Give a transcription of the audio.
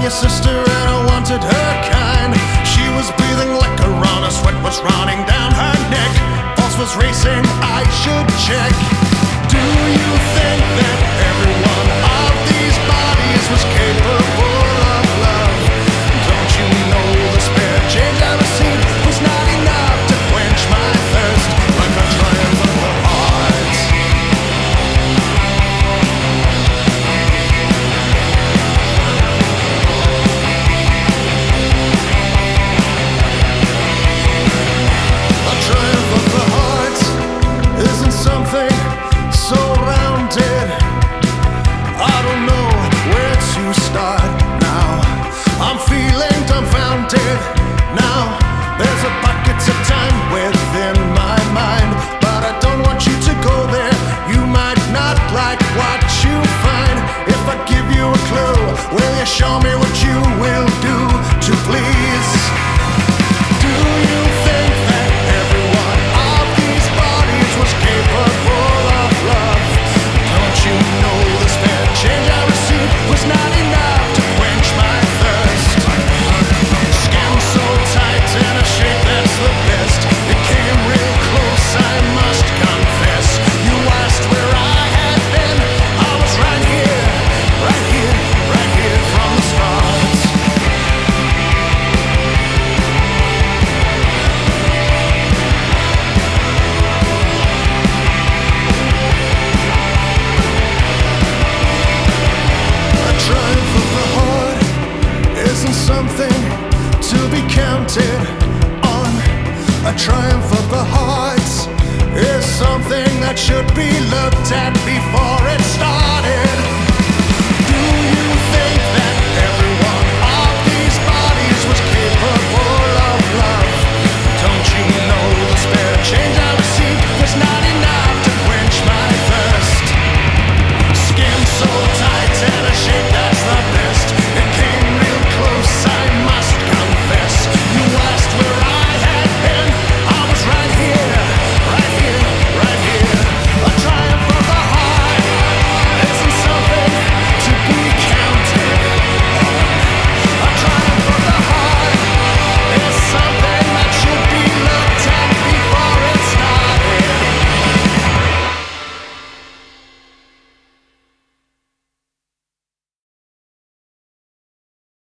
your sister and I wanted her kind. She was breathing liquor on her, sweat was running down her neck. Pulse was racing, I should check. Do you think that every one of these bodies was capable of love? Don't you know the spare change I received was not enough to quench my thirst, like a triumph of the heart. A triumph of the heart isn't something so rounded. I don't know where to start now. I'm feeling dumbfounded now. There's a bucket of time within my mind, but I don't want you to go there. You might not like what you find. If I give you a clue, will you show me what you will do to please? Do you think that every one of these bodies was capable of love? Don't you know the spare change I received was not enough to quench my thirst? Skin so tight and a shape that's the best. It came real close, I must confess. You asked where I had been. I was right here, right here, right here from the start. A triumph of the heart isn't something to be counted on. A triumph of the heart is something that should be looked at before